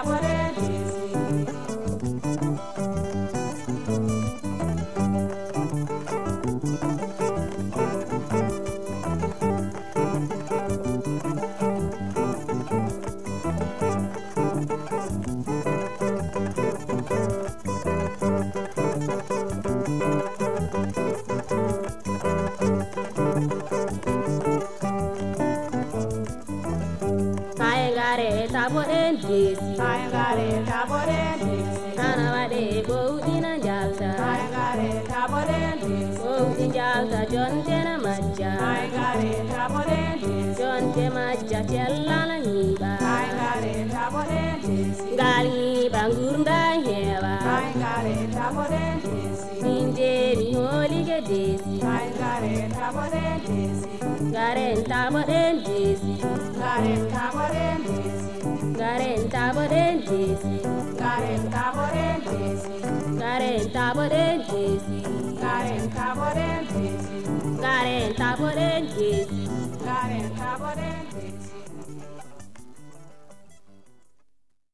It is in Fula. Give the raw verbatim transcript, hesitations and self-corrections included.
Taboren desi, Kaingare taboren desi, anawade boudina jalta. Kaingare taboren desi, Boudin jalta jonte na majja. Kaingare taboren desi, Jonte majja tellana niba. Kaingare taboren desi, Gali bangurda hewa. Kaingare taboren desi, Ninde mi holige desi. Kaingare taboren desi, Garen taboren desi. Garen taboren desi, Garen taboren desi. Garen taboren desi, Garen taboren desi. Garen taboren desi, Garen taboren desi.